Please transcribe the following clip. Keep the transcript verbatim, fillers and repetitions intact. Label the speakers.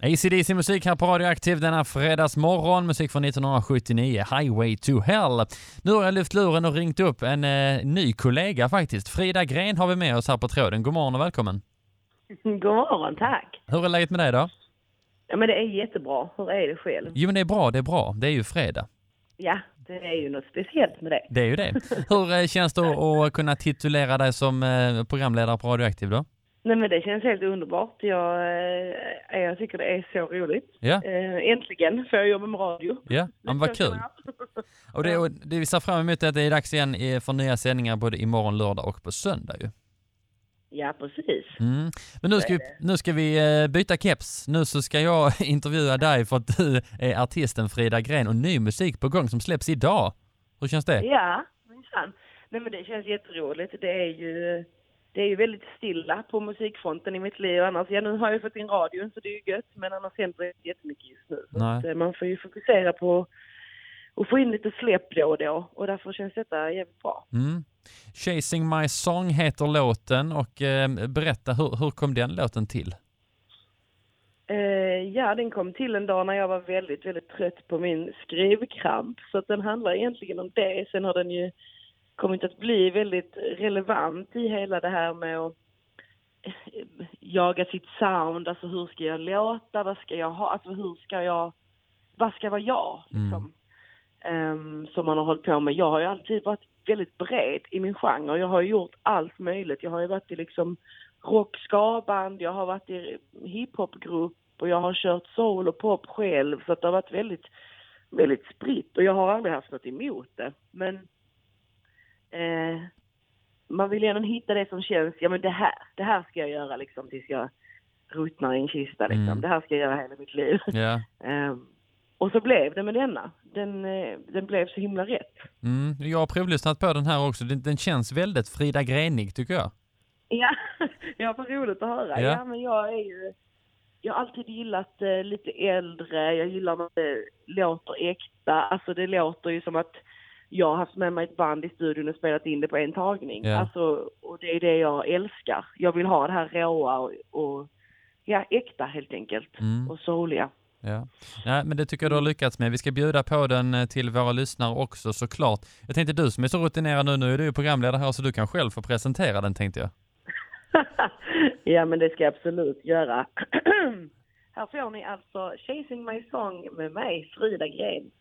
Speaker 1: A C D C musik här på Radioaktiv denna fredagsmorgon. Musik från nittonhundrasjuttionio, Highway to Hell. Nu har jag lyft luren och ringt upp en eh, ny kollega faktiskt. Frida Gren har vi med oss här på tråden. God morgon och välkommen.
Speaker 2: God morgon, tack.
Speaker 1: Hur är läget med dig då?
Speaker 2: Ja, men det är jättebra. Hur är det själv?
Speaker 1: Jo, men det är bra, det är bra. Det är ju fredag.
Speaker 2: Ja, det är ju något speciellt med det.
Speaker 1: Det är ju det. Hur eh, känns det att kunna titulera dig som eh, programledare på Radioaktiv då?
Speaker 2: Nej, men det känns helt underbart. Jag, eh, jag tycker det är så roligt.
Speaker 1: Ja.
Speaker 2: Eh, äntligen får jag jobba med radio.
Speaker 1: Ja, men vad kul. Och det, och det vi ser fram emot är att det är dags igen för nya sändningar både imorgon, lördag och på söndag ju.
Speaker 2: Ja, precis.
Speaker 1: Mm. Men nu ska, vi, nu ska vi byta keps. Nu så ska jag intervjua dig för att du är artisten Frida Gren och ny musik på gång som släpps idag. Hur känns det?
Speaker 2: Ja, minsann. Nej, men det känns jätteroligt. Det är ju... Det är ju väldigt stilla på musikfronten i mitt liv. Annars, ja, nu har jag fått in radion så det är ju gött. Men annars händer det jättemycket just nu. Så att, man får ju fokusera på att få in lite släpp då och då. Och därför känns detta jävligt bra.
Speaker 1: Mm. Chasing My Song heter låten. Och eh, berätta, hur, hur kom den låten till?
Speaker 2: Eh, ja, den kom till en dag när jag var väldigt, väldigt trött på min skrivkramp. Så att den handlar egentligen om det. Sen har den ju kommit att bli väldigt relevant i hela det här med att jaga sitt sound. Alltså hur ska jag låta? Vad ska jag ha? Alltså hur ska jag... Vad ska vara jag? Liksom. Mm. Um, som man har hållit på med. Jag har ju alltid varit väldigt bred i min genre. Jag har ju gjort allt möjligt. Jag har ju varit i liksom rock, ska-band. Jag har varit i hiphopgrupp. Och jag har kört soul och pop själv. Så att det har varit väldigt, väldigt spritt. Och jag har aldrig haft något emot det. Men... Eh, man vill gärna hitta det som känns, ja men det här, det här ska jag göra liksom tills jag ruttnar i en kista liksom. Mm. Det här ska jag göra hela mitt liv.
Speaker 1: Yeah.
Speaker 2: eh, och så blev det med denna. Den, eh, den blev så himla rätt.
Speaker 1: Mm. Jag har provlyssnat på den här också. Den, den känns väldigt Frida Grenig tycker jag.
Speaker 2: Ja, jag får roligt att höra.
Speaker 1: Yeah.
Speaker 2: Ja, men jag är ju, jag har alltid gillat eh, lite äldre. Jag gillar när det låter äkta. Alltså det låter ju som att jag har haft med mig ett band i studion och spelat in det på en tagning.
Speaker 1: Yeah.
Speaker 2: Alltså, och det är det jag älskar. Jag vill ha det här råa och, och ja, äkta helt enkelt. Mm. Och soliga.
Speaker 1: Ja. Ja, men det tycker jag du har lyckats med. Vi ska bjuda på den till våra lyssnare också såklart. Jag tänkte du som är så rutinerad nu, nu är du ju programledare här så du kan själv få presentera den tänkte jag.
Speaker 2: Ja, men det ska jag absolut göra. Här får ni alltså Chasing My Song med mig, Frida Gren.